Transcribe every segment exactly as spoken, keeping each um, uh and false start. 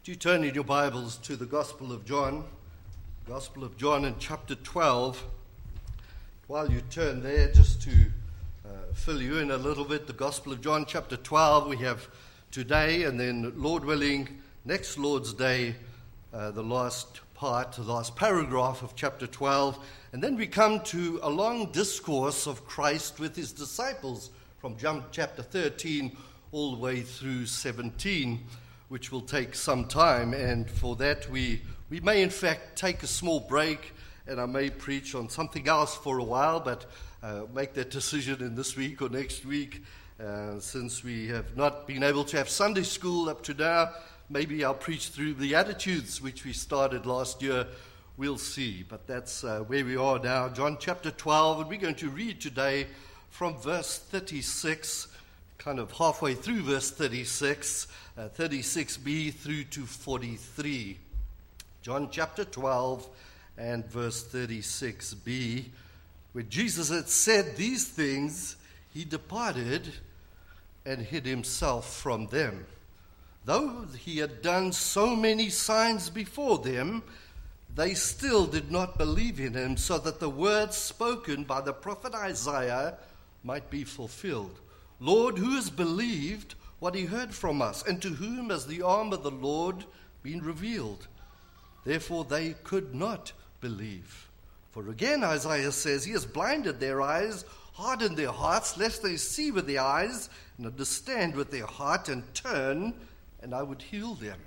Do you turn in your Bibles to the Gospel of John, Gospel of John in chapter twelve. While you turn there, just to uh, fill you in a little bit, the Gospel of John chapter twelve we have today, and then Lord willing, next Lord's Day, uh, the last part, the last paragraph of chapter twelve. And then we come to a long discourse of Christ with his disciples from John chapter thirteen all the way through seventeen. Which will take some time, and for that we we may in fact take a small break, and I may preach on something else for a while, but uh, make that decision in this week or next week. Uh, since we have not been able to have Sunday school up to now, maybe I'll preach through the Attitudes, which we started last year. We'll see, but that's uh, where we are now. John chapter twelve, and we're going to read today from verse thirty-six, kind of halfway through verse thirty-six, uh, thirty-six b through to forty-three. John chapter twelve and verse thirty-six b. When Jesus had said these things, he departed and hid himself from them. Though he had done so many signs before them, they still did not believe in him, so that the words spoken by the prophet Isaiah might be fulfilled. Lord, who has believed what he heard from us, and to whom has the arm of the Lord been revealed? Therefore they could not believe. For again Isaiah says, he has blinded their eyes, hardened their hearts, lest they see with their eyes, and understand with their heart, and turn, and I would heal them.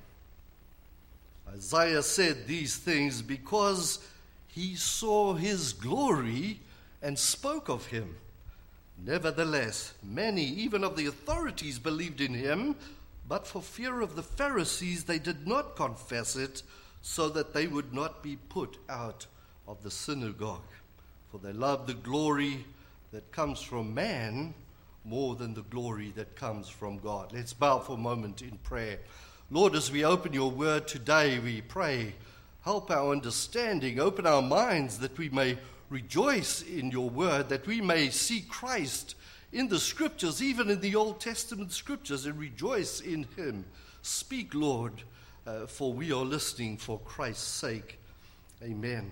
Isaiah said these things because he saw his glory and spoke of him. Nevertheless, many, even of the authorities, believed in him, but for fear of the Pharisees they did not confess it, so that they would not be put out of the synagogue. For they loved the glory that comes from man more than the glory that comes from God. Let's bow for a moment in prayer. Lord, as we open your word today, we pray, help our understanding, open our minds that we may rejoice in your word, that we may see Christ in the scriptures, even in the Old Testament scriptures, and rejoice in him. Speak, Lord, uh, for we are listening for Christ's sake. Amen.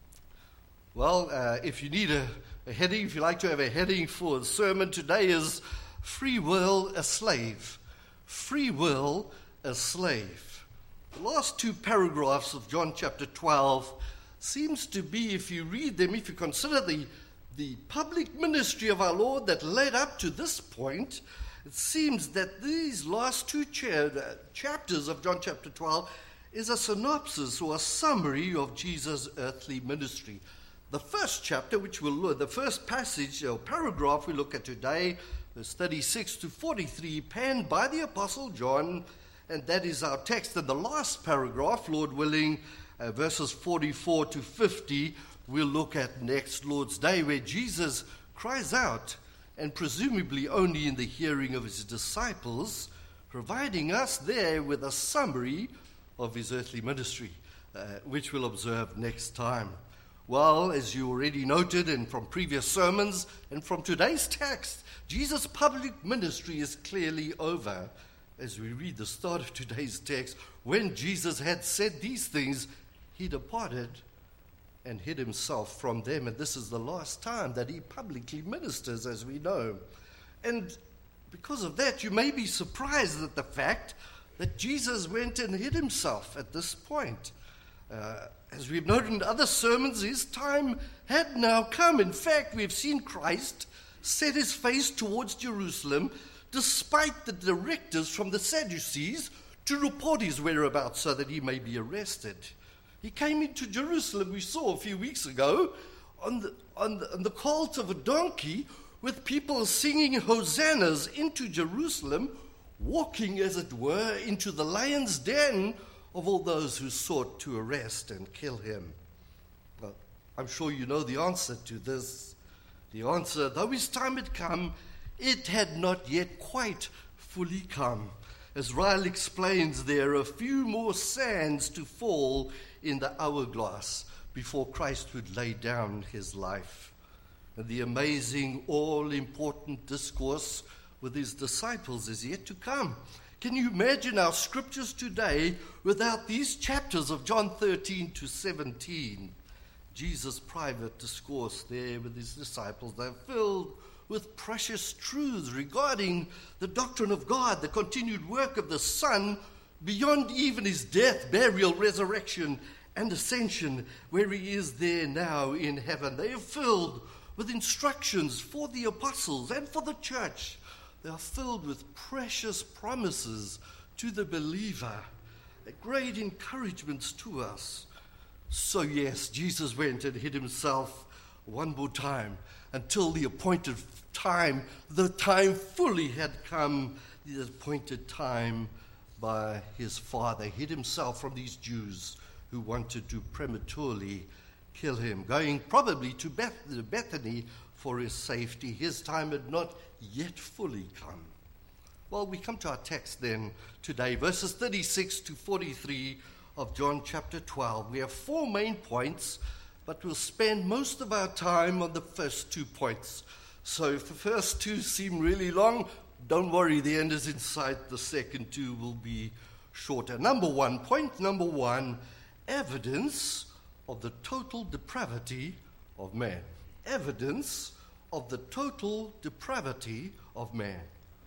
Well, uh, if you need a, a heading, if you like to have a heading for the sermon today, is Free Will, a Slave. Free Will, a Slave. The last two paragraphs of John chapter twelve seems to be, if you read them, if you consider the, the public ministry of our Lord that led up to this point, it seems that these last two cha- chapters of John chapter twelve is a synopsis or a summary of Jesus' earthly ministry. The first chapter, which we'll look, the first passage or paragraph we look at today, verse thirty-six to forty-three, penned by the Apostle John, and that is our text. And the last paragraph, Lord willing, Uh, verses forty-four to fifty, we'll look at next Lord's Day, where Jesus cries out, and presumably only in the hearing of his disciples, providing us there with a summary of his earthly ministry, uh, which we'll observe next time. Well, as you already noted, and from previous sermons, and from today's text, Jesus' public ministry is clearly over. As we read the start of today's text, when Jesus had said these things, he departed and hid himself from them. And this is the last time that he publicly ministers, as we know. And because of that, you may be surprised at the fact that Jesus went and hid himself at this point. Uh, as we've noted in other sermons, his time had now come. In fact, we've seen Christ set his face towards Jerusalem, despite the directives from the Sadducees to report his whereabouts so that he may be arrested. He came into Jerusalem, we saw a few weeks ago, on the, on the, on the colt of a donkey, with people singing hosannas into Jerusalem, walking, as it were, into the lion's den of all those who sought to arrest and kill him. Well, I'm sure you know the answer to this. The answer, though his time had come, it had not yet quite fully come. As Ryle explains, there are a few more sands to fall in the hourglass before Christ would lay down his life. And the amazing, all-important discourse with his disciples is yet to come. Can you imagine our scriptures today without these chapters of John thirteen to seventeen? Jesus' private discourse there with his disciples, they're filled with precious truths regarding the doctrine of God, the continued work of the Son, beyond even his death, burial, resurrection, and ascension, where he is there now in heaven. They are filled with instructions for the apostles and for the church. They are filled with precious promises to the believer, great encouragements to us. So yes, Jesus went and hid himself one more time until the appointed time, the time fully had come, the appointed time by his Father. He hid himself from these Jews who wanted to prematurely kill him, going probably to Beth- Bethany for his safety. His time had not yet fully come. Well, we come to our text then today, verses thirty-six to forty-three of John chapter twelve. We have four main points, but we'll spend most of our time on the first two points. So if the first two seem really long, don't worry, the end is in sight. The second two will be shorter. Number one, point number one, evidence of the total depravity of man. Evidence of the total depravity of man.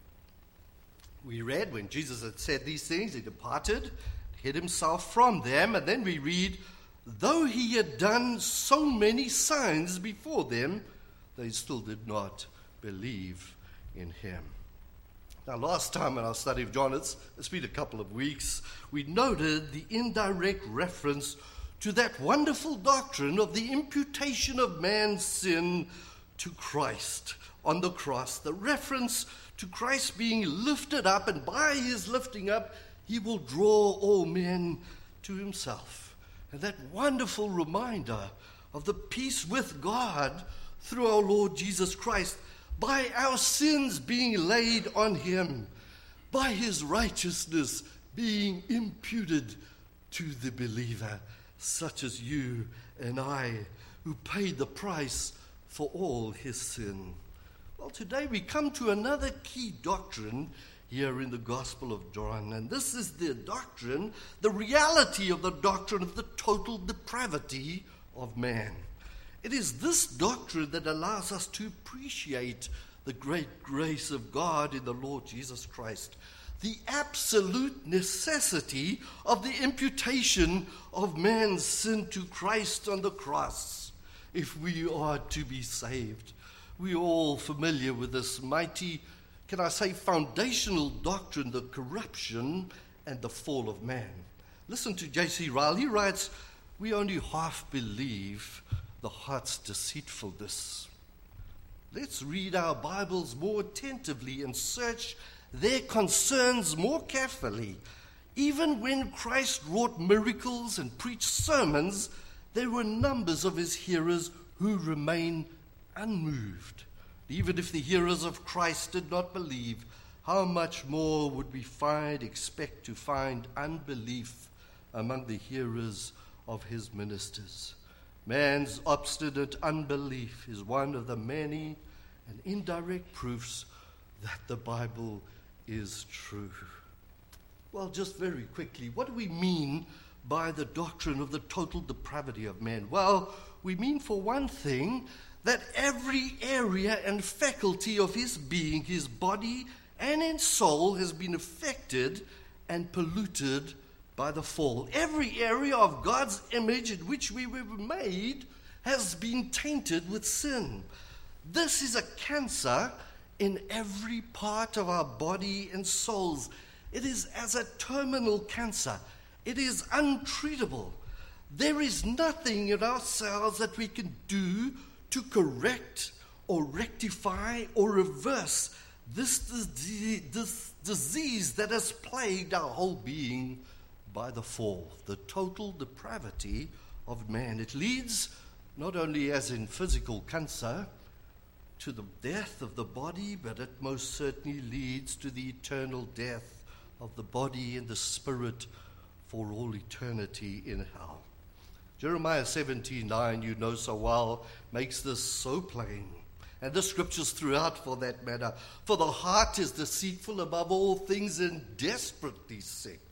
We read when Jesus had said these things, he departed, hid himself from them, and then we read, though he had done so many signs before them, they still did not believe in him. Now, last time in our study of John, it's, it's been a couple of weeks, we noted the indirect reference to that wonderful doctrine of the imputation of man's sin to Christ on the cross, the reference to Christ being lifted up, and by his lifting up, he will draw all men to himself. And that wonderful reminder of the peace with God through our Lord Jesus Christ, by our sins being laid on him, by his righteousness being imputed to the believer, such as you and I, who paid the price for all his sin. Well, today we come to another key doctrine here in the Gospel of John, and this is the doctrine, the reality of the doctrine of the total depravity of man. It is this doctrine that allows us to appreciate the great grace of God in the Lord Jesus Christ, the absolute necessity of the imputation of man's sin to Christ on the cross if we are to be saved. We're all familiar with this mighty, can I say, foundational doctrine, the corruption and the fall of man. Listen to J C Ryle. He writes, we only half believe the heart's deceitfulness. Let's read our Bibles more attentively and search their concerns more carefully. Even when Christ wrought miracles and preached sermons, there were numbers of his hearers who remained unmoved. Even if the hearers of Christ did not believe, how much more would we find, expect to find unbelief among the hearers of his ministers? Man's obstinate unbelief is one of the many and indirect proofs that the Bible is true. Well, just very quickly, what do we mean by the doctrine of the total depravity of man? Well, we mean, for one thing, that every area and faculty of his being, his body and his soul, has been affected and polluted by the fall. Every area of God's image in which we were made has been tainted with sin. This is a cancer in every part of our body and souls. It is as a terminal cancer. It is untreatable. There is nothing in ourselves that we can do to correct or rectify or reverse this, this, this disease that has plagued our whole being by the fall, the total depravity of man. It leads, not only as in physical cancer, to the death of the body, but it most certainly leads to the eternal death of the body and the spirit for all eternity in hell. Jeremiah seventeen nine, you know so well, makes this so plain. and the scriptures throughout for that matter. For the heart is deceitful above all things and desperately sick.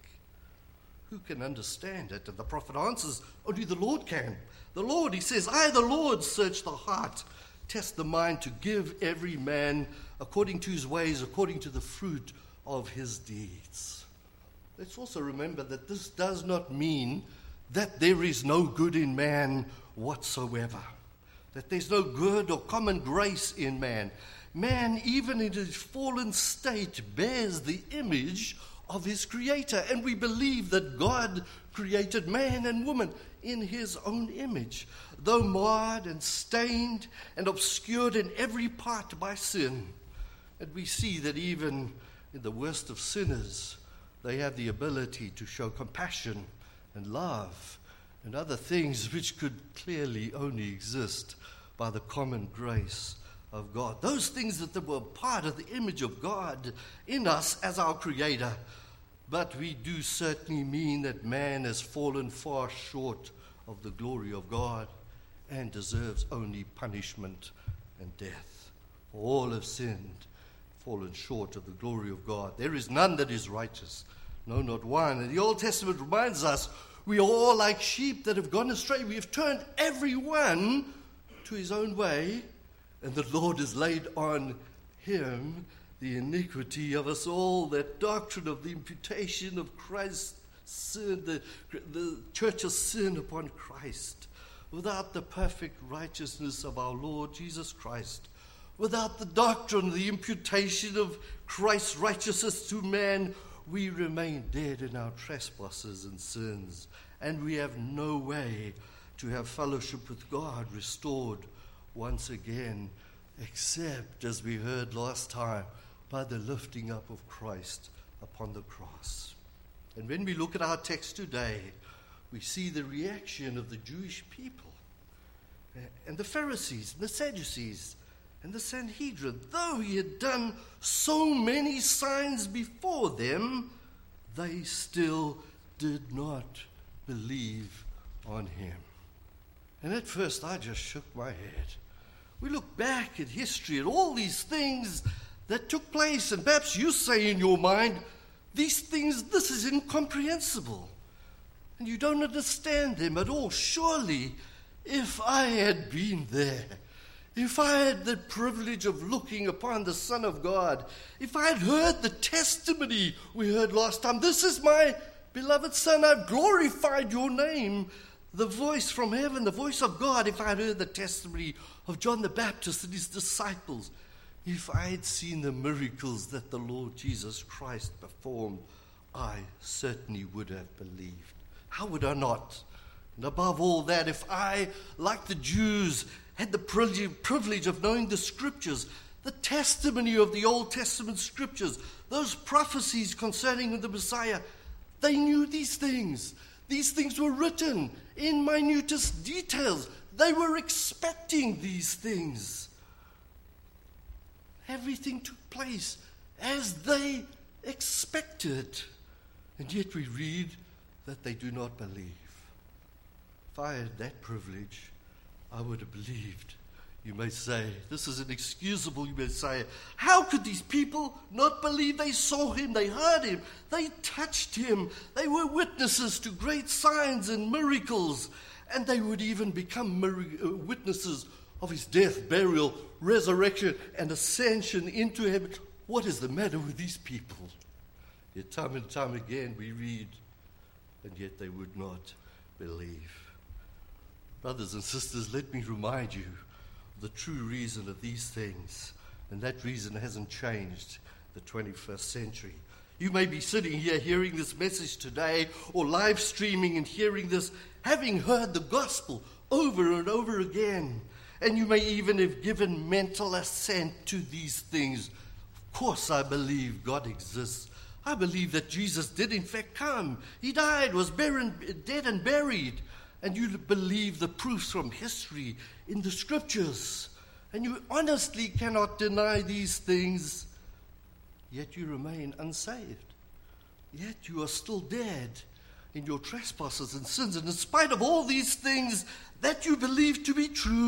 Who can understand it? And the prophet answers, only the Lord can. The Lord, he says, I, the Lord, search the heart, test the mind to give every man according to his ways, according to the fruit of his deeds. Let's also remember that this does not mean that there is no good in man whatsoever, that there's no good or common grace in man. Man, even in his fallen state, bears the image of his creator, and we believe that God created man and woman in his own image, though marred and stained and obscured in every part by sin. And we see that even in the worst of sinners, they have the ability to show compassion and love and other things which could clearly only exist by the common grace of God. Those things that were part of the image of God in us as our Creator. But we do certainly mean that man has fallen far short of the glory of God and deserves only punishment and death. All have sinned, fallen short of the glory of God. There is none that is righteous, no, not one. And the Old Testament reminds us we are all like sheep that have gone astray. We have turned every one to his own way, and the Lord has laid on him the iniquity of us all. That doctrine of the imputation of Christ's sin, the, the church's sin upon Christ, without the perfect righteousness of our Lord Jesus Christ, without the doctrine, the imputation of Christ's righteousness to man, we remain dead in our trespasses and sins, and we have no way to have fellowship with God restored once again, except, as we heard last time, by the lifting up of Christ upon the cross. And when we look at our text today, we see the reaction of the Jewish people and the Pharisees and the Sadducees and the Sanhedrin. Though he had done so many signs before them, they still did not believe on him. And at first I just shook my head. We look back at history, at all these things that took place, and perhaps you say in your mind, these things, this is incomprehensible, and you don't understand them at all. Surely, if I had been there, if I had the privilege of looking upon the Son of God, if I had heard the testimony we heard last time, this is my beloved Son, I've glorified your name, the voice from heaven, the voice of God, if I had heard the testimony of John the Baptist and his disciples, if I had seen the miracles that the Lord Jesus Christ performed, I certainly would have believed. How would I not? And above all that, if I, like the Jews, had the privilege of knowing the Scriptures, the testimony of the Old Testament Scriptures, those prophecies concerning the Messiah, they knew these things. These things were written in minutest details. They were expecting these things. Everything took place as they expected. And yet we read that they do not believe. If I had that privilege, I would have believed. You may say, this is inexcusable. You may say, how could these people not believe? They saw him, they heard him, they touched him, they were witnesses to great signs and miracles, and they would even become mir- witnesses of his death, burial, resurrection, and ascension into heaven. What is the matter with these people? Yet time and time again we read, and yet they would not believe. Brothers and sisters, let me remind you of the true reason of these things, and that reason hasn't changed the twenty-first century. You may be sitting here hearing this message today, or live streaming and hearing this, having heard the gospel over and over again. And you may even have given mental assent to these things. Of course, I believe God exists. I believe that Jesus did in fact come. He died, was buried, dead and buried. And you believe the proofs from history in the Scriptures. And you honestly cannot deny these things. Yet you remain unsaved. Yet you are still dead in your trespasses and sins. And in spite of all these things that you believe to be true,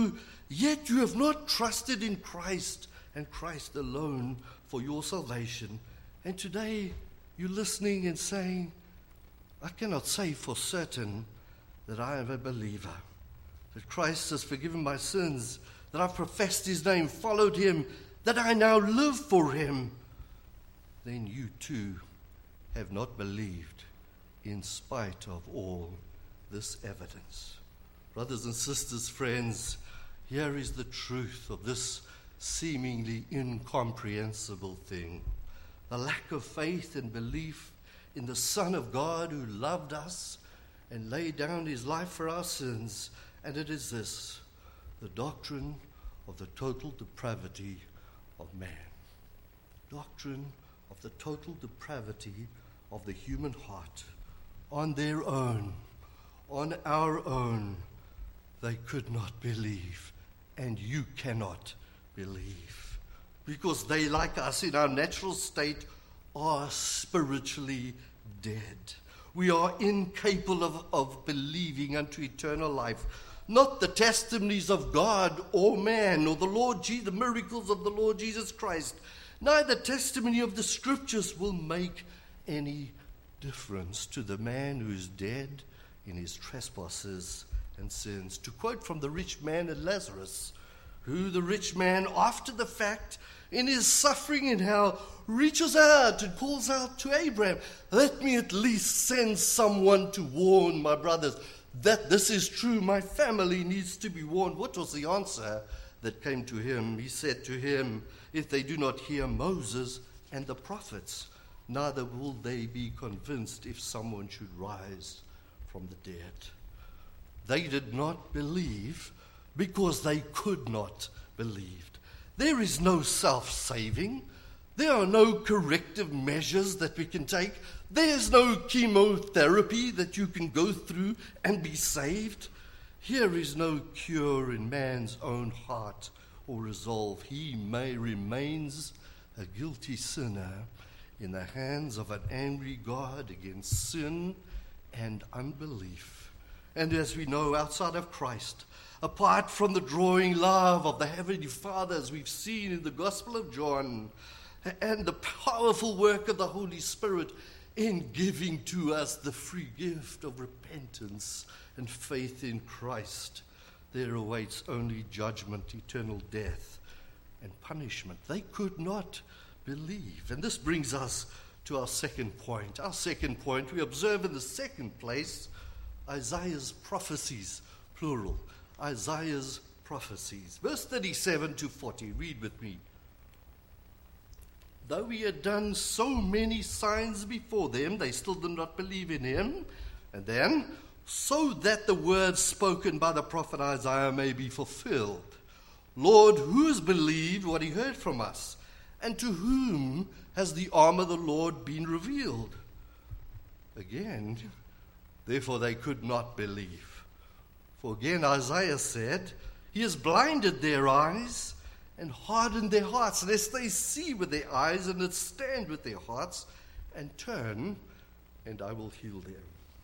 Yet you have not trusted in Christ and Christ alone for your salvation. And today you're listening and saying, I cannot say for certain that I am a believer, that Christ has forgiven my sins, that I've professed his name, followed him, that I now live for him. Then you too have not believed in spite of all this evidence. Brothers and sisters, friends, here is the truth of this seemingly incomprehensible thing. The lack of faith and belief in the Son of God who loved us and laid down his life for our sins. And it is this, the doctrine of the total depravity of man. Doctrine of the total depravity of the human heart. On their own, on our own, they could not believe, and you cannot believe, because they, like us in our natural state, are spiritually dead. We are incapable of, of believing unto eternal life. Not the testimonies of God or man or the Lord Jesus, the miracles of the Lord Jesus Christ. Neither testimony of the Scriptures will make any difference to the man who is dead in his trespasses and sins. To quote from the rich man and Lazarus, who the rich man, after the fact, in his suffering in hell, reaches out and calls out to Abraham, let me at least send someone to warn my brothers that this is true. My family needs to be warned. What was the answer that came to him? He said to him, if they do not hear Moses and the prophets, neither will they be convinced if someone should rise from the dead. They did not believe because they could not believe. There is no self-saving. There are no corrective measures that we can take. There's no chemotherapy that you can go through and be saved. Here is no cure in man's own heart or resolve. He may remains a guilty sinner in the hands of an angry God against sin and unbelief. And as we know, outside of Christ, apart from the drawing love of the Heavenly Father, as we've seen in the Gospel of John, and the powerful work of the Holy Spirit in giving to us the free gift of repentance and faith in Christ, there awaits only judgment, eternal death, and punishment. They could not believe. And this brings us to our second point. Our second point, we observe in the second place Isaiah's prophecies, plural. Isaiah's prophecies. Verse thirty-seven to forty, read with me. Though he had done so many signs before them, they still did not believe in him. And then, so that the words spoken by the prophet Isaiah may be fulfilled. Lord, who has believed what he heard from us? And to whom has the arm of the Lord been revealed? Again, therefore they could not believe. For again Isaiah said, he has blinded their eyes and hardened their hearts, lest they see with their eyes and understand with their hearts, and turn, and I will heal them.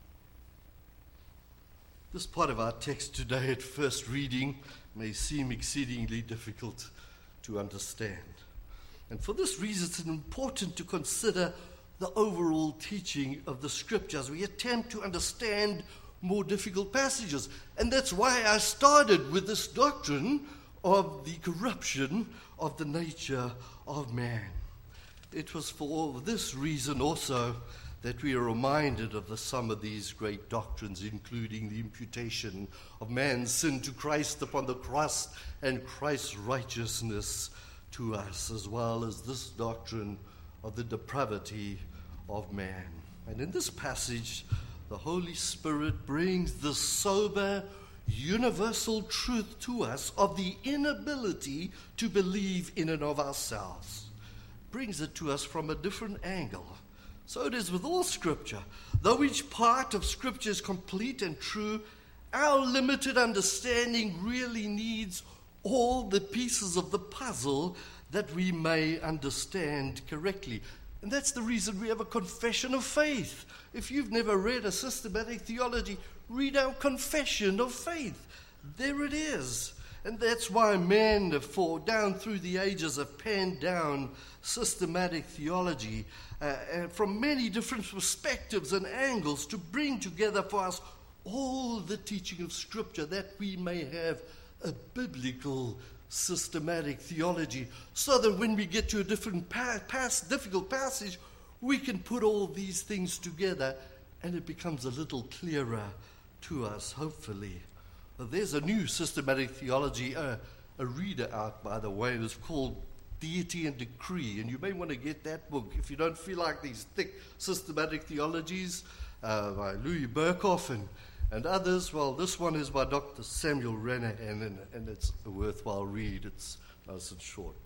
This part of our text today at first reading may seem exceedingly difficult to understand. And for this reason, it's important to consider the overall teaching of the Scriptures. We attempt to understand more difficult passages. And that's why I started with this doctrine of the corruption of the nature of man. It was for this reason also that we are reminded of the sum of these great doctrines, including the imputation of man's sin to Christ upon the cross and Christ's righteousness to us, as well as this doctrine of the depravity of man. And in this passage, the Holy Spirit brings the sober, universal truth to us of the inability to believe in and of ourselves. Brings it to us from a different angle. So it is with all Scripture. Though each part of Scripture is complete and true, our limited understanding really needs all the pieces of the puzzle that we may understand correctly. And that's the reason we have a confession of faith. If you've never read a systematic theology, read our confession of faith. There it is. And that's why men, for down through the ages, have penned down systematic theology uh, and from many different perspectives and angles to bring together for us all the teaching of Scripture, that we may have a biblical systematic theology, so that when we get to a different pa- pass, difficult passage, we can put all these things together and it becomes a little clearer to us, hopefully. Well, there's a new systematic theology, uh, a reader out, by the way, and it's called Deity and Decree, and you may want to get that book if you don't feel like these thick systematic theologies uh, by Louis Berkhoff and And others. Well, this one is by Doctor Samuel Renihan, and, and it's a worthwhile read. It's nice and short.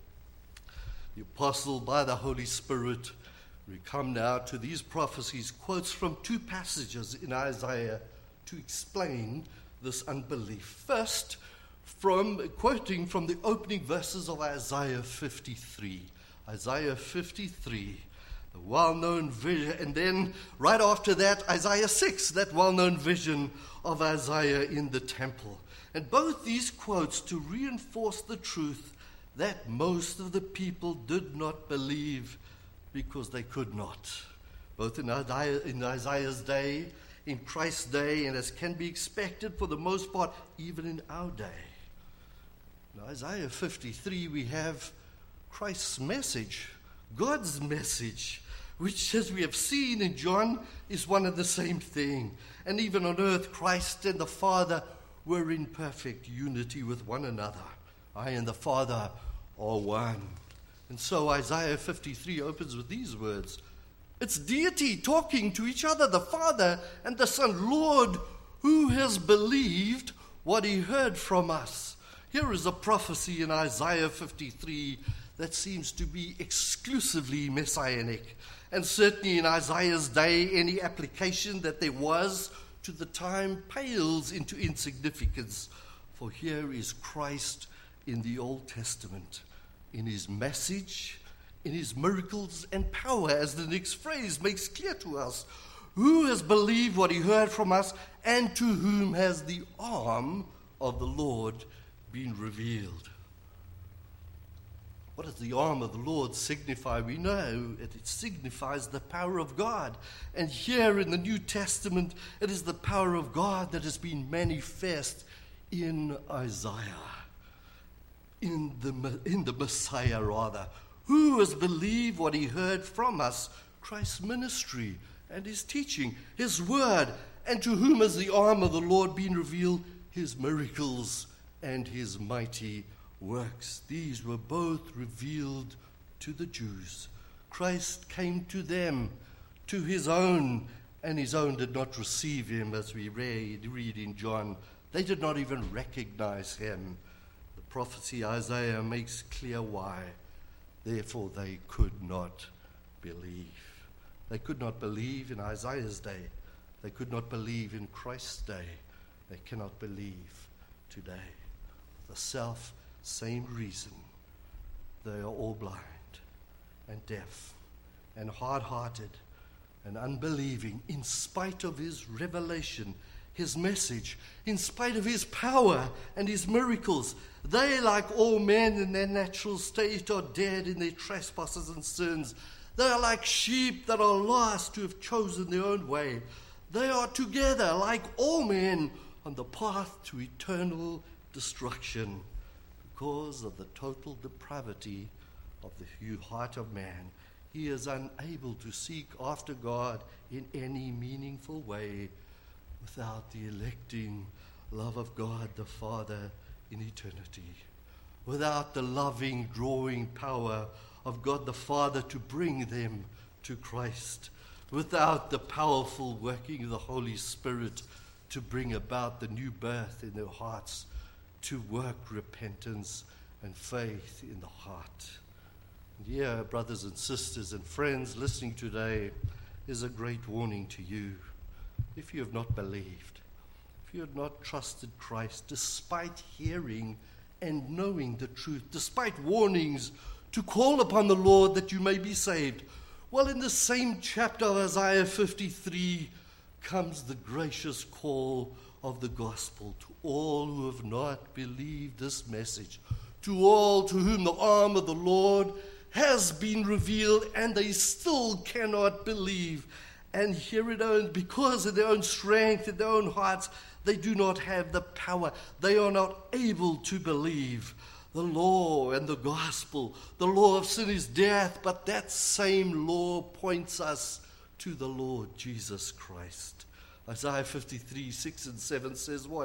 The apostle, by the Holy Spirit, we come now to these prophecies, quotes from two passages in Isaiah to explain this unbelief. First, from quoting from the opening verses of Isaiah fifty-three. Isaiah fifty-three. The well-known vision, and then right after that, Isaiah six, that well-known vision of Isaiah in the temple. And both these quotes to reinforce the truth that most of the people did not believe because they could not. Both in Isaiah, in Isaiah's day, in Christ's day, and as can be expected for the most part, even in our day. In Isaiah fifty-three, we have Christ's message, God's message, which, as we have seen in John, is one and the same thing. And even on earth, Christ and the Father were in perfect unity with one another. I and the Father are one. And so Isaiah fifty-three opens with these words. It's deity talking to each other, the Father and the Son. Lord, who has believed what he heard from us? Here is a prophecy in Isaiah fifty-three that seems to be exclusively messianic. And certainly in Isaiah's day, any application that there was to the time pales into insignificance. For here is Christ in the Old Testament, in his message, in his miracles and power, as the next phrase makes clear to us. Who has believed what he heard from us, and to whom has the arm of the Lord been revealed? What does the arm of the Lord signify? We know that it signifies the power of God. And here in the New Testament, it is the power of God that has been manifest in Isaiah, in the, in the Messiah rather. Who has believed what he heard from us? Christ's ministry and his teaching, his word. And to whom has the arm of the Lord been revealed? His miracles and his mighty works. These were both revealed to the Jews. Christ came to them, to his own, and his own did not receive him, as we read, read in John. They did not even recognize him. The prophecy Isaiah makes clear why. Therefore they could not believe. They could not believe in Isaiah's day. They could not believe in Christ's day. They cannot believe today. The self same reason. They are all blind and deaf and hard-hearted and unbelieving, in spite of his revelation, his message, in spite of his power and his miracles. They, like all men in their natural state, are dead in their trespasses and sins. They are like sheep that are lost, who have chosen their own way. They are together, like all men, on the path to eternal destruction, because of the total depravity of the heart of man. He is unable to seek after God in any meaningful way without the electing love of God the Father in eternity, without the loving, drawing power of God the Father to bring them to Christ, without the powerful working of the Holy Spirit to bring about the new birth in their hearts, to work repentance and faith in the heart. And here, brothers and sisters and friends listening today, is a great warning to you. If you have not believed, if you have not trusted Christ, despite hearing and knowing the truth, despite warnings to call upon the Lord that you may be saved, well, in the same chapter of Isaiah fifty-three, comes the gracious call of the gospel to all who have not believed this message, to all to whom the arm of the Lord has been revealed and they still cannot believe and hear it own because of their own strength in their own hearts. They do not have the power. They are not able to believe. The law and the gospel, the law of sin is death, but that same law points us to the Lord Jesus Christ. Isaiah fifty-three, six and seven says what?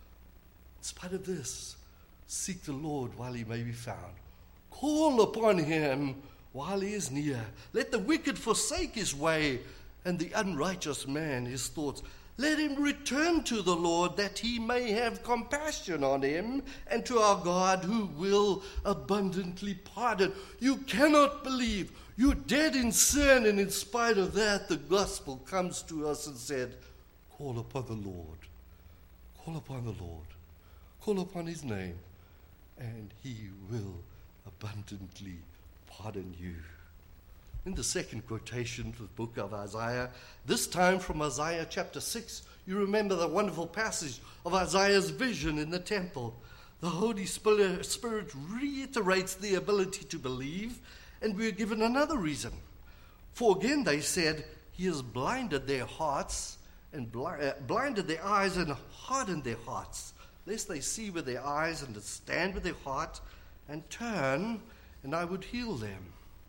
In spite of this, seek the Lord while he may be found. Call upon him while he is near. Let the wicked forsake his way, and the unrighteous man his thoughts. Let him return to the Lord, that he may have compassion on him, and to our God, who will abundantly pardon. You cannot believe. You're dead in sin, and in spite of that, the gospel comes to us and said, call upon the Lord. Call upon the Lord. Call upon his name, and he will abundantly pardon you. In the second quotation from the book of Isaiah, this time from Isaiah chapter six, you remember the wonderful passage of Isaiah's vision in the temple. The Holy Spirit, Spirit reiterates the ability to believe, and we are given another reason. For again they said, he has blinded their hearts, and bli- uh, blinded their eyes and hardened their hearts, lest they see with their eyes and understand with their heart, and turn, and I would heal them.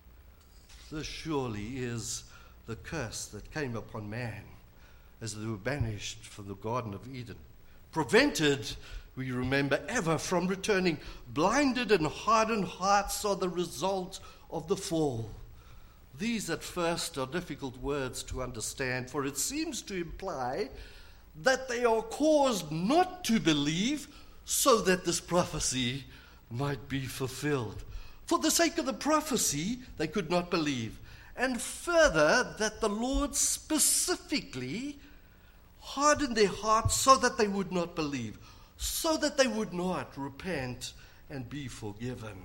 This surely is the curse that came upon man as they were banished from the Garden of Eden. Prevented, we remember, ever from returning. Blinded and hardened hearts are the result of the fall. These at first are difficult words to understand, for it seems to imply that they are caused not to believe so that this prophecy might be fulfilled. For the sake of the prophecy, they could not believe. And further, that the Lord specifically hardened their hearts so that they would not believe, so that they would not repent and be forgiven.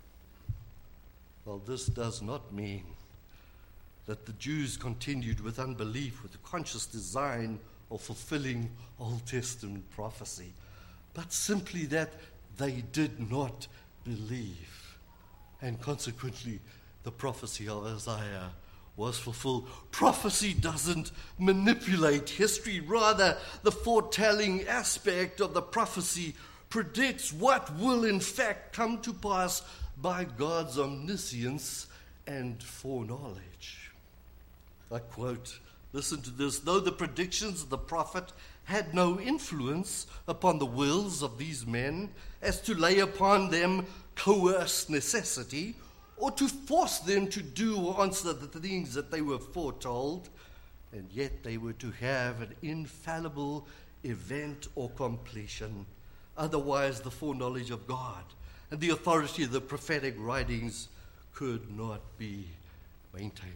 Well, this does not mean that the Jews continued with unbelief with the conscious design of fulfilling Old Testament prophecy, but simply that they did not believe. And consequently, the prophecy of Isaiah was fulfilled. Prophecy doesn't manipulate history. Rather, the foretelling aspect of the prophecy predicts what will in fact come to pass by God's omniscience and foreknowledge. I quote, listen to this, though the predictions of the prophet had no influence upon the wills of these men as to lay upon them coerced necessity, or to force them to do or answer the things that they were foretold, and yet they were to have an infallible event or completion. Otherwise, the foreknowledge of God and the authority of the prophetic writings could not be maintained.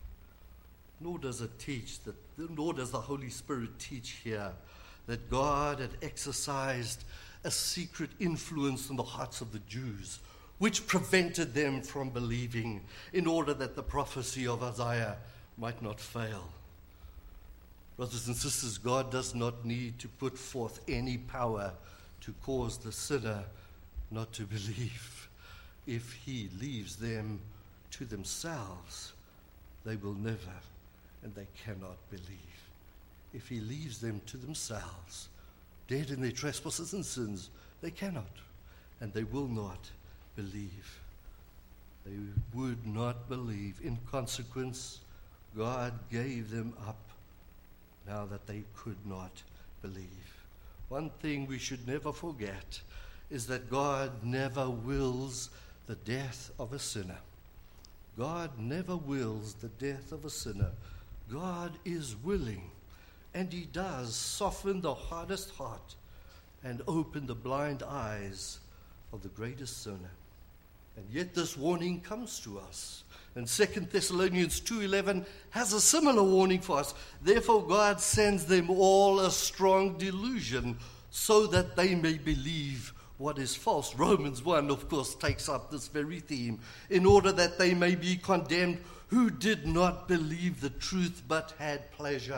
Nor does it teach that, nor does the Holy Spirit teach here that God had exercised a secret influence on the hearts of the Jews, which prevented them from believing in order that the prophecy of Isaiah might not fail. Brothers and sisters, God does not need to put forth any power to cause the sinner not to believe. If he leaves them to themselves, they will never and they cannot believe. If he leaves them to themselves, dead in their trespasses and sins, they cannot and they will not believe. They would not believe. In consequence, God gave them up now that they could not believe. One thing we should never forget is that God never wills the death of a sinner. God never wills the death of a sinner. God is willing, and he does soften the hardest heart and open the blind eyes of the greatest sinner. And yet this warning comes to us. And Second Thessalonians two eleven has a similar warning for us. Therefore God sends them all a strong delusion so that they may believe what is false. Romans one, of course, takes up this very theme. In order that they may be condemned who did not believe the truth but had pleasure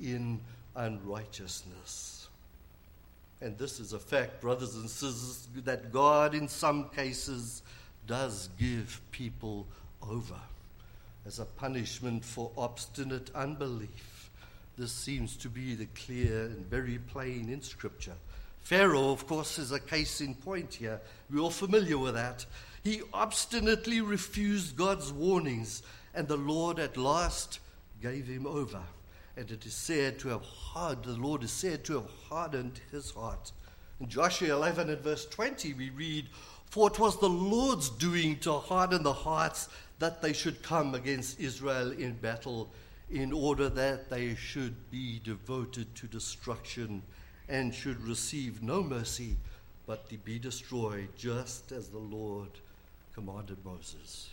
in unrighteousness. And this is a fact, brothers and sisters, that God in some cases does give people over as a punishment for obstinate unbelief. This seems to be the clear and very plain in Scripture. Pharaoh, of course, is a case in point here. We're all familiar with that. He obstinately refused God's warnings, and the Lord at last gave him over. And it is said to have hard, the Lord is said to have hardened his heart. In Joshua eleven and verse twenty we read, "For it was the Lord's doing to harden the hearts that they should come against Israel in battle, in order that they should be devoted to destruction and should receive no mercy, but to be destroyed, just as the Lord commanded Moses."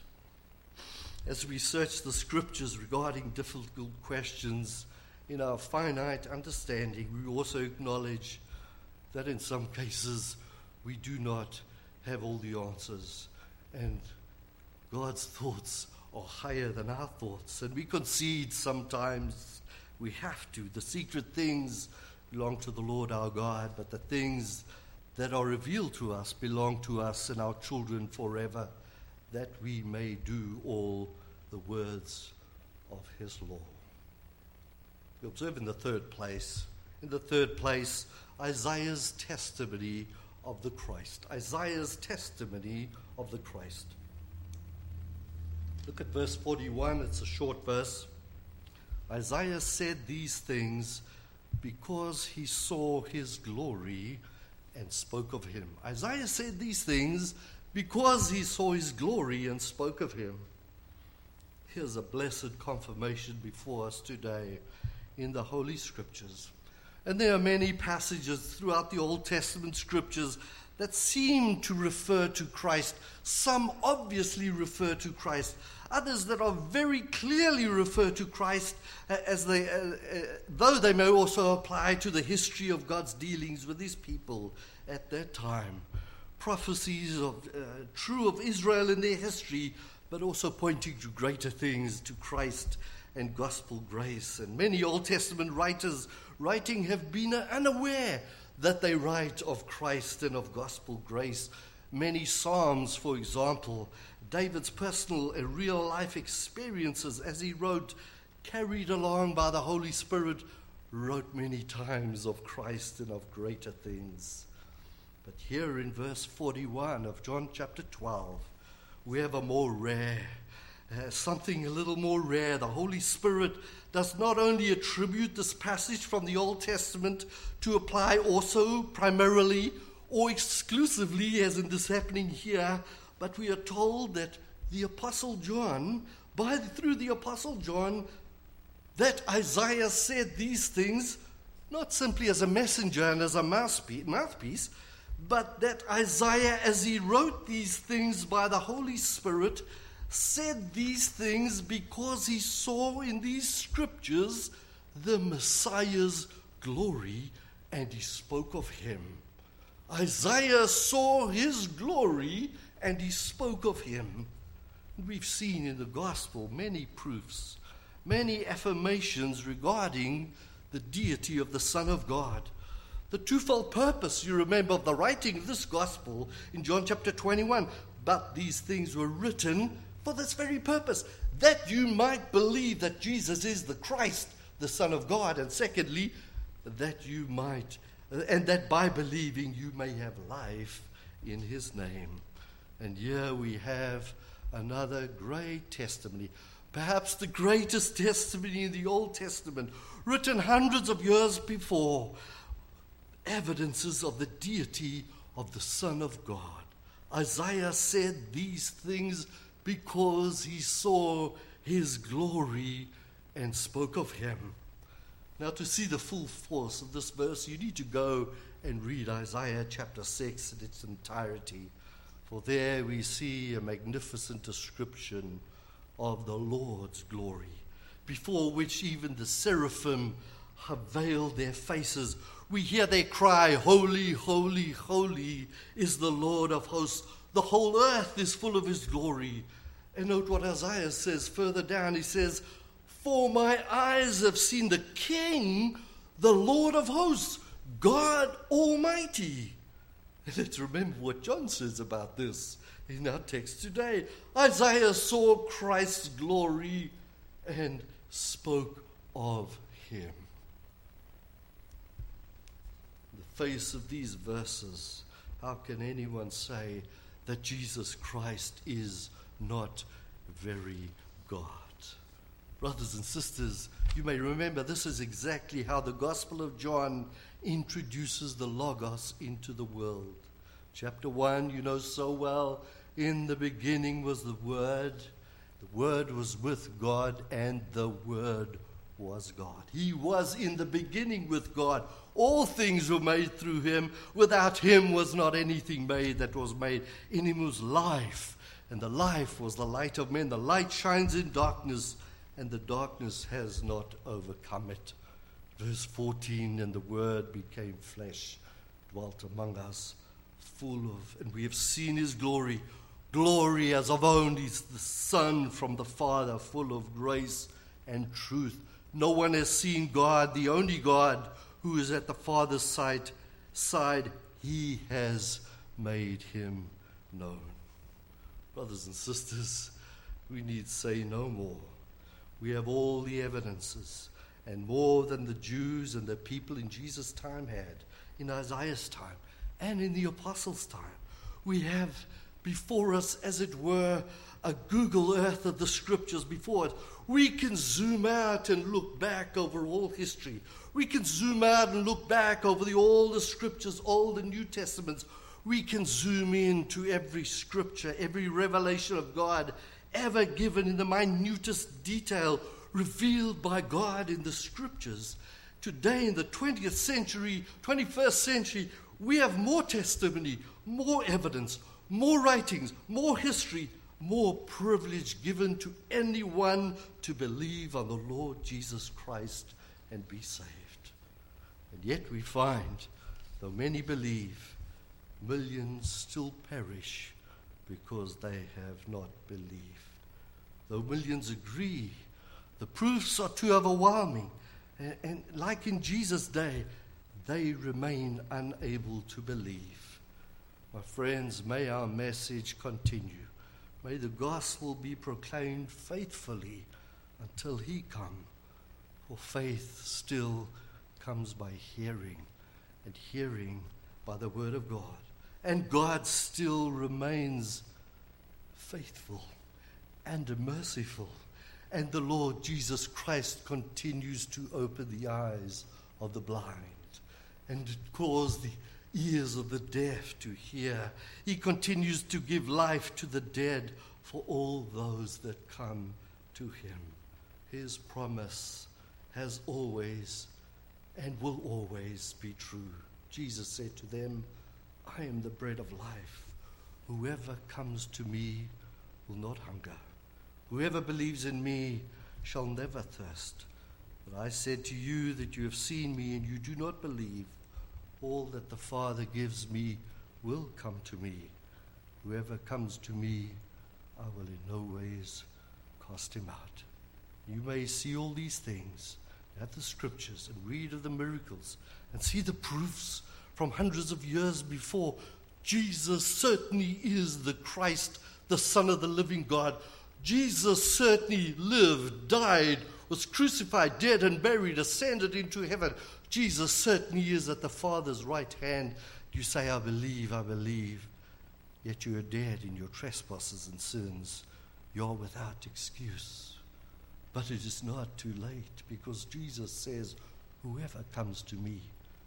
As we search the Scriptures regarding difficult questions in our finite understanding, we also acknowledge that in some cases we do not have all the answers, and God's thoughts are higher than our thoughts, and we concede sometimes. We have to. The secret things belong to the Lord our God, but the things that are revealed to us belong to us and our children forever, that we may do all the words of his law. We observe in the third place, in the third place, Isaiah's testimony of the Christ. Isaiah's testimony of the Christ. Look at verse forty-one. It's a short verse. Isaiah said these things because he saw his glory and spoke of him. Isaiah said these things because he saw his glory and spoke of him. Here's a blessed confirmation before us today in the Holy Scriptures. And there are many passages throughout the Old Testament Scriptures that seem to refer to Christ. Some obviously refer to Christ. Others that are very clearly refer to Christ, uh, as they, uh, uh, though they may also apply to the history of God's dealings with his people at that time. Prophecies of uh, true of Israel in their history, but also pointing to greater things, to Christ and gospel grace. And many Old Testament writers writing have been unaware that they write of Christ and of gospel grace. Many Psalms, for example, David's personal and real-life experiences as he wrote, carried along by the Holy Spirit, wrote many times of Christ and of greater things. But here in verse forty-one of John chapter twelve, we have a more rare, uh, something a little more rare. The Holy Spirit does not only attribute this passage from the Old Testament to apply also primarily or exclusively, as in this happening here, but we are told that the Apostle John, by through the Apostle John, that Isaiah said these things, not simply as a messenger and as a mouthpiece, but that Isaiah, as he wrote these things by the Holy Spirit, said these things because he saw in these Scriptures the Messiah's glory, and he spoke of him. Isaiah saw his glory, and he spoke of him. We've seen in the gospel many proofs, many affirmations regarding the deity of the Son of God. The twofold purpose, you remember, of the writing of this gospel in John chapter twenty-one. But these things were written for this very purpose, that you might believe that Jesus is the Christ, the Son of God. And secondly, that you might, and that by believing you may have life in his name. And here we have another great testimony, perhaps the greatest testimony in the Old Testament, written hundreds of years before, evidences of the deity of the Son of God. Isaiah said these things because he saw his glory and spoke of him. Now, to see the full force of this verse, you need to go and read Isaiah chapter six in its entirety. For there we see a magnificent description of the Lord's glory, before which even the seraphim have veiled their faces. We hear their cry, "Holy, holy, holy is the Lord of hosts. The whole earth is full of his glory." And note what Isaiah says further down. He says, For my eyes have seen the King, the Lord of hosts, God Almighty. And let's remember what John says about this in our text today. Isaiah saw Christ's glory and spoke of him. In the face of these verses, how can anyone say that Jesus Christ is not very God? Brothers and sisters, you may remember this is exactly how the Gospel of John introduces the Logos into the world. Chapter one, you know so well, in the beginning was the Word. The Word was with God, and the Word was God. He was in the beginning with God. All things were made through him. Without him was not anything made that was made. In him was life, and the life was the light of men. The light shines in darkness, and the darkness has not overcome it. Verse fourteen, and the Word became flesh, dwelt among us, full of, and we have seen his glory, glory as of only the Son from the Father, full of grace and truth. No one has seen God, the only God who is at the Father's side. side. He has made him known. Brothers and sisters, we need say no more. We have all the evidences, and more than the Jews and the people in Jesus' time had, in Isaiah's time, and in the apostles' time. We have before us, as it were, a Google Earth of the scriptures before us. We can zoom out and look back over all history. We can zoom out and look back over the, all the scriptures, Old and New Testaments. We can zoom in to every scripture, every revelation of God ever given in the minutest detail, revealed by God in the scriptures. Today, in the twentieth century, twenty-first century, we have more testimony, more evidence, more writings, more history, more privilege given to anyone to believe on the Lord Jesus Christ and be saved. And yet we find, though many believe, millions still perish because they have not believed. Though millions agree, the proofs are too overwhelming. And, and like in Jesus' day, they remain unable to believe. My friends, may our message continue. May the gospel be proclaimed faithfully until he come. For faith still comes by hearing, and hearing by the word of God. And God still remains faithful and merciful. And the Lord Jesus Christ continues to open the eyes of the blind and cause the ears of the deaf to hear. He continues to give life to the dead for all those that come to him. His promise has always and will always be true. Jesus said to them, I am the bread of life. Whoever comes to me will not hunger. Whoever believes in me shall never thirst. But I said to you that you have seen me and you do not believe. All that the Father gives me will come to me. Whoever comes to me, I will in no ways cast him out. You may see all these things at the scriptures and read of the miracles and see the proofs from hundreds of years before. Jesus certainly is the Christ, the Son of the living God. Jesus certainly lived, died, was crucified, dead and buried, ascended into heaven. Jesus certainly is at the Father's right hand. You say, I believe, I believe. Yet you are dead in your trespasses and sins. You are without excuse. But it is not too late, because Jesus says, whoever comes to me,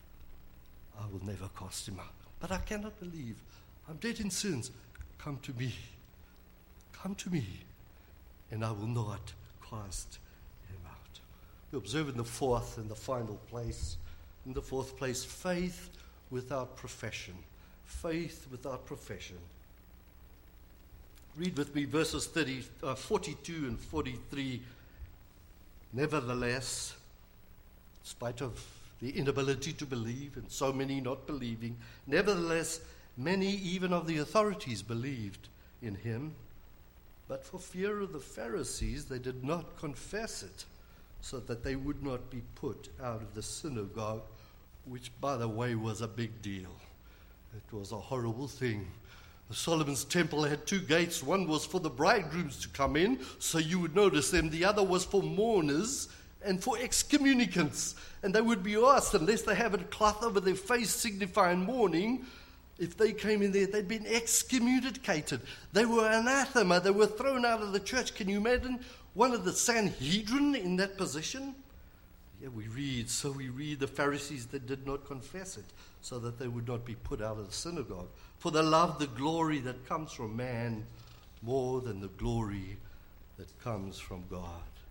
I will never cast him out. But I cannot believe. I'm dead in sins. Come to me. Come to me, and I will not cast him out. We observe in the fourth and the final place, in the fourth place, faith without profession. Faith without profession. Read with me verses thirty, uh, forty-two and forty-three. Nevertheless, in spite of the inability to believe and so many not believing, nevertheless, many even of the authorities believed in him. But for fear of the Pharisees, they did not confess it, so that they would not be put out of the synagogue, which, by the way, was a big deal. It was a horrible thing. Solomon's temple had two gates. One was for the bridegrooms to come in, so you would notice them. The other was for mourners and for excommunicants. And they would be asked, unless they have a cloth over their face signifying mourning, if they came in there, they'd been excommunicated. They were anathema. They were thrown out of the church. Can you imagine one of the Sanhedrin in that position? Yeah, we read, so we read the Pharisees that did not confess it, so that they would not be put out of the synagogue. For they loved the glory that comes from man more than the glory that comes from God.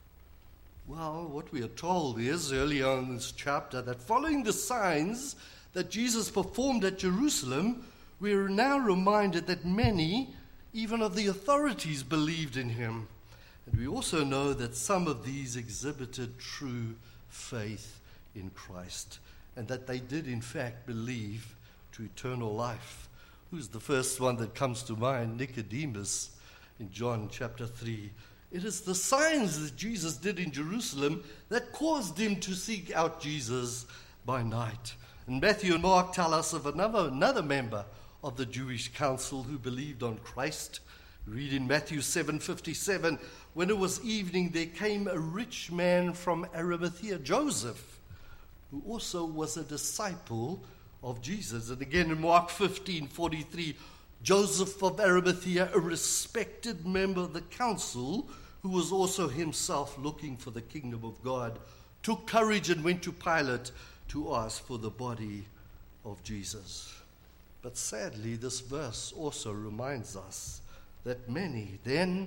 Well, what we are told is, early on in this chapter, that following the signs that Jesus performed at Jerusalem, we are now reminded that many, even of the authorities, believed in him. And we also know that some of these exhibited true faith in Christ, and that they did in fact believe to eternal life. Who's the first one that comes to mind? Nicodemus in John chapter three. It is the signs that Jesus did in Jerusalem that caused him to seek out Jesus by night. And Matthew and Mark tell us of another, another member of the Jewish council who believed on Christ. We read in Matthew seven fifty-seven, when it was evening, there came a rich man from Arimathea, Joseph, who also was a disciple of Jesus. And again in Mark fifteen forty-three, Joseph of Arimathea, a respected member of the council, who was also himself looking for the kingdom of God, took courage and went to Pilate to ask for the body of Jesus. But sadly, this verse also reminds us that many then,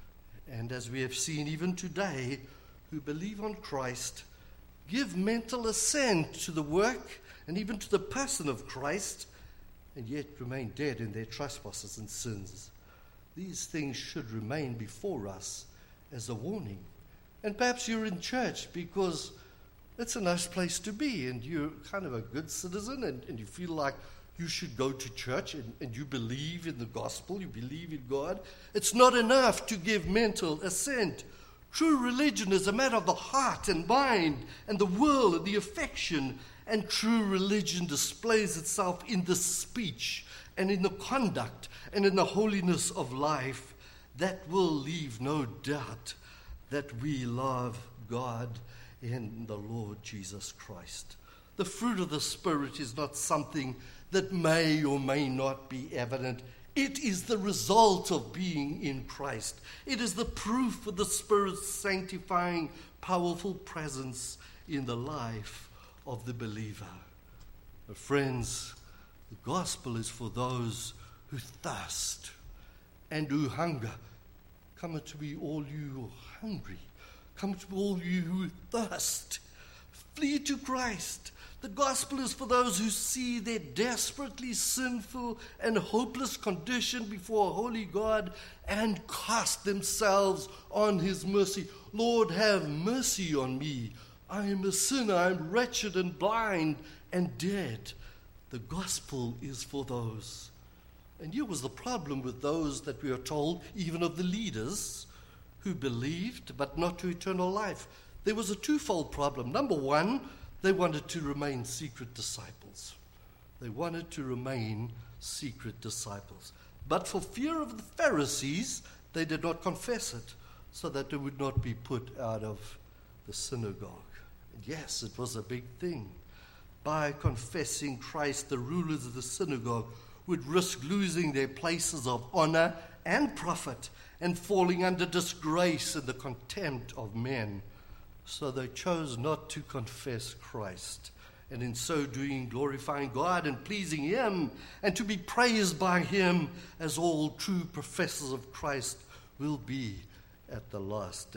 and as we have seen even today, who believe on Christ, give mental assent to the work and even to the person of Christ, and yet remain dead in their trespasses and sins. These things should remain before us as a warning. And perhaps you're in church because it's a nice place to be, and you're kind of a good citizen, and, and you feel like you should go to church, and, and you believe in the gospel, you believe in God. It's not enough to give mental assent. True religion is a matter of the heart and mind and the will and the affection, and true religion displays itself in the speech and in the conduct and in the holiness of life that will leave no doubt that we love God and the Lord Jesus Christ. The fruit of the Spirit is not something that may or may not be evident. It is the result of being in Christ. It is the proof of the Spirit's sanctifying, powerful presence in the life of the believer. But friends, the gospel is for those who thirst and who hunger. Come unto me, all you who are hungry. Come to all you who thirst. Flee to Christ. The gospel is for those who see their desperately sinful and hopeless condition before a holy God and cast themselves on his mercy. Lord, have mercy on me. I am a sinner. I am wretched and blind and dead. The gospel is for those. And here was the problem with those that we are told, even of the leaders who believed, but not to eternal life. There was a twofold problem. Number one, they wanted to remain secret disciples. They wanted to remain secret disciples. But for fear of the Pharisees, they did not confess it, so that they would not be put out of the synagogue. And yes, it was a big thing. By confessing Christ, the rulers of the synagogue would risk losing their places of honor and profit and falling under disgrace and the contempt of men. So they chose not to confess Christ, and in so doing glorifying God and pleasing him, and to be praised by him, as all true professors of Christ will be at the last day.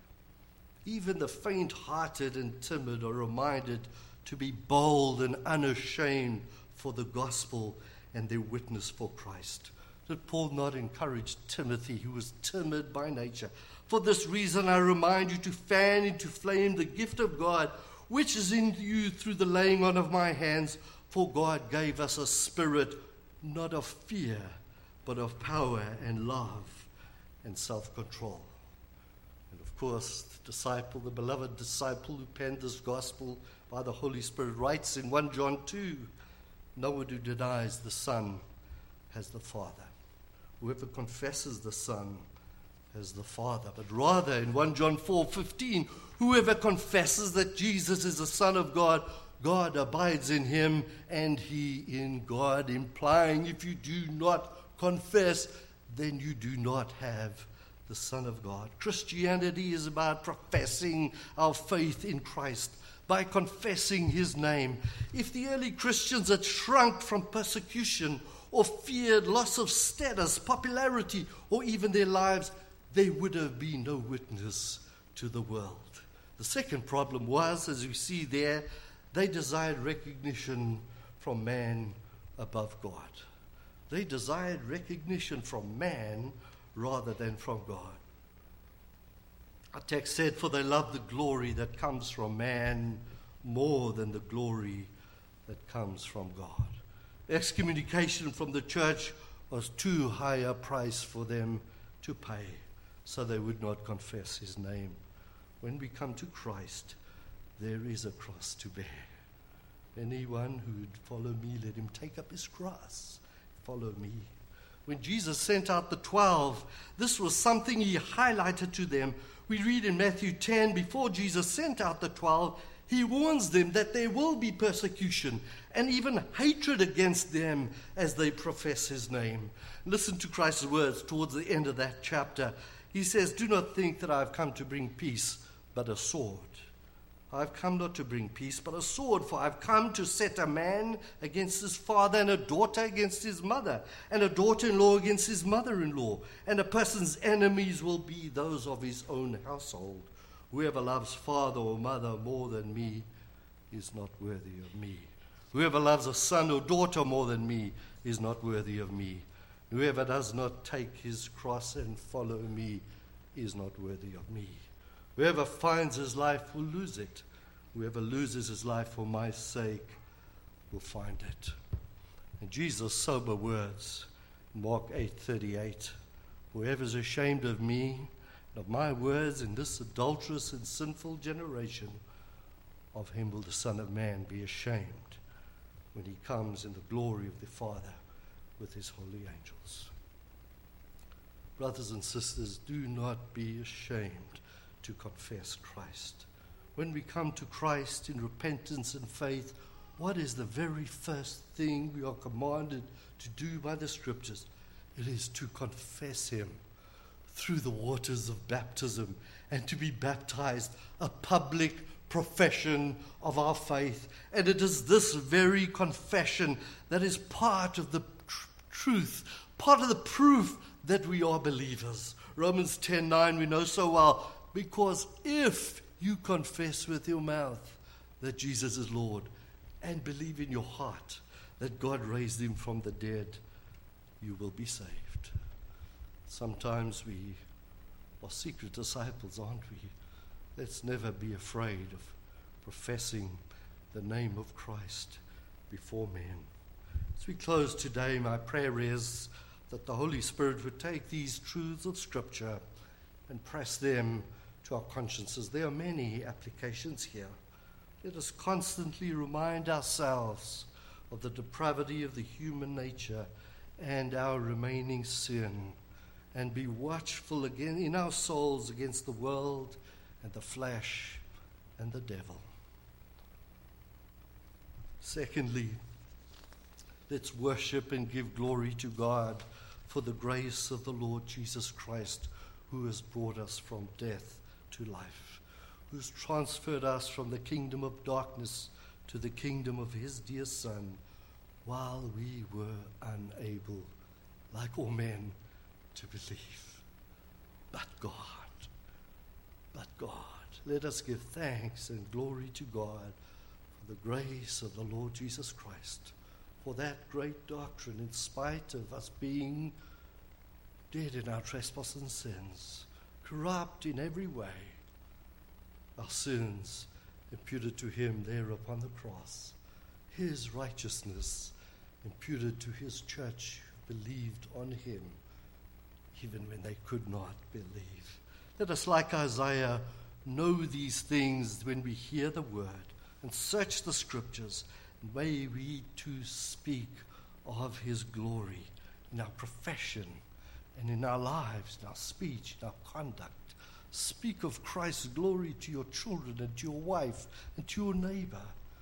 Even the faint-hearted and timid are reminded to be bold and unashamed for the gospel and their witness for Christ. Did Paul not encourage Timothy, who was timid by nature? For this reason I remind you to fan into flame the gift of God, which is in you through the laying on of my hands. For God gave us a spirit not of fear, but of power and love and self-control. And of of course, the disciple, the beloved disciple who penned this gospel by the Holy Spirit, writes in First John two, no one who denies the Son has the Father. Whoever confesses the Son has the Father. But rather, in First John four fifteen, whoever confesses that Jesus is the Son of God, God abides in him and he in God, implying if you do not confess, then you do not have the Son of God. Christianity is about professing our faith in Christ by confessing his name. If the early Christians had shrunk from persecution or feared loss of status, popularity, or even their lives, they would have been no witness to the world. The second problem was, as we see there, they desired recognition from man above God. They desired recognition from man rather than from God. Our text said, for they love the glory that comes from man more than the glory that comes from God. Excommunication from the church was too high a price for them to pay, so they would not confess his name. When we come to Christ, there is a cross to bear. Anyone who would follow me, let him take up his cross. Follow me. When Jesus sent out the twelve, this was something he highlighted to them. We read in Matthew ten, before Jesus sent out the twelve, he warns them that there will be persecution and even hatred against them as they profess his name. Listen to Christ's words towards the end of that chapter. He says, do not think that I have come to bring peace, but a sword. I have come not to bring peace, but a sword, for I have come to set a man against his father, and a daughter against his mother, and a daughter-in-law against his mother-in-law, and a person's enemies will be those of his own household. Whoever loves father or mother more than me is not worthy of me. Whoever loves a son or daughter more than me is not worthy of me. Whoever does not take his cross and follow me is not worthy of me. Whoever finds his life will lose it. Whoever loses his life for my sake will find it. And Jesus' sober words, Mark eight thirty-eight, whoever is ashamed of me and of my words in this adulterous and sinful generation, of him will the Son of Man be ashamed when he comes in the glory of the Father with his holy angels. Brothers and sisters, do not be ashamed to confess Christ. When we come to Christ in repentance and faith, what is the very first thing we are commanded to do by the Scriptures? It is to confess him through the waters of baptism and to be baptized, a public profession of our faith. And it is this very confession that is part of the tr- truth, part of the proof that we are believers. Romans ten nine we know so well, because if you confess with your mouth that Jesus is Lord and believe in your heart that God raised him from the dead, you will be saved. Sometimes we are secret disciples, aren't we? Let's never be afraid of professing the name of Christ before men. As we close today, my prayer is that the Holy Spirit would take these truths of Scripture and press them to our consciences. There are many applications here. Let us constantly remind ourselves of the depravity of the human nature and our remaining sin, and be watchful again in our souls against the world and the flesh and the devil. Secondly, let's worship and give glory to God for the grace of the Lord Jesus Christ, who has brought us from death to life, who's transferred us from the kingdom of darkness to the kingdom of his dear Son, while we were unable, like all men, to believe. But God, but God, let us give thanks and glory to God for the grace of the Lord Jesus Christ, for that great doctrine, in spite of us being dead in our trespasses and sins, corrupt in every way, our sins imputed to him there upon the cross, his righteousness imputed to his church who believed on him, even when they could not believe. Let us, like Isaiah, know these things when we hear the word and search the scriptures. And may we too speak of his glory in our profession and in our lives, in our speech, in our conduct. Speak of Christ's glory to your children and to your wife and to your neighbor.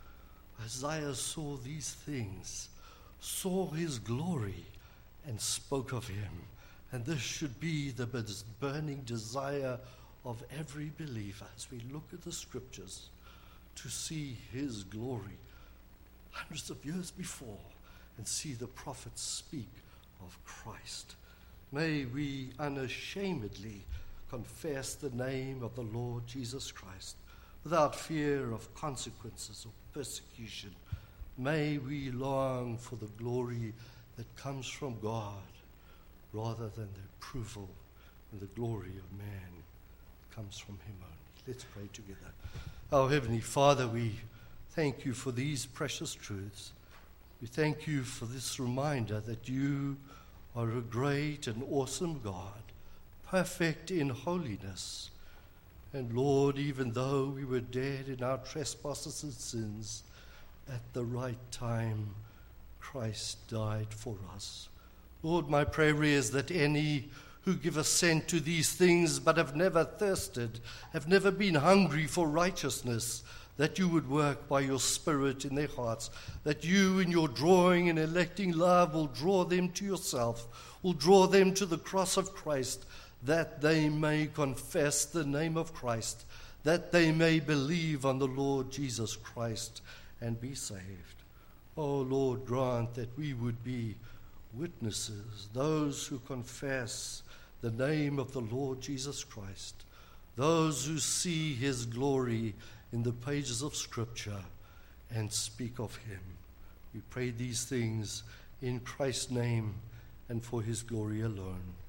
Isaiah saw these things, saw his glory, and spoke of him. And this should be the burning desire of every believer as we look at the scriptures, to see his glory hundreds of years before and see the prophets speak of Christ. May we unashamedly confess the name of the Lord Jesus Christ without fear of consequences or persecution. May we long for the glory that comes from God rather than the approval and the glory of man that comes from him only. Let's pray together. Our Heavenly Father, we thank you for these precious truths. We thank you for this reminder that you are a great and awesome God, perfect in holiness. And Lord, even though we were dead in our trespasses and sins, at the right time, Christ died for us. Lord, my prayer is that any who give assent to these things but have never thirsted, have never been hungry for righteousness, that you would work by your Spirit in their hearts, that you in your drawing and electing love will draw them to yourself, will draw them to the cross of Christ, that they may confess the name of Christ, that they may believe on the Lord Jesus Christ and be saved. Oh Lord, grant that we would be witnesses, those who confess the name of the Lord Jesus Christ, those who see his glory in the pages of Scripture and speak of him. We pray these things in Christ's name and for his glory alone.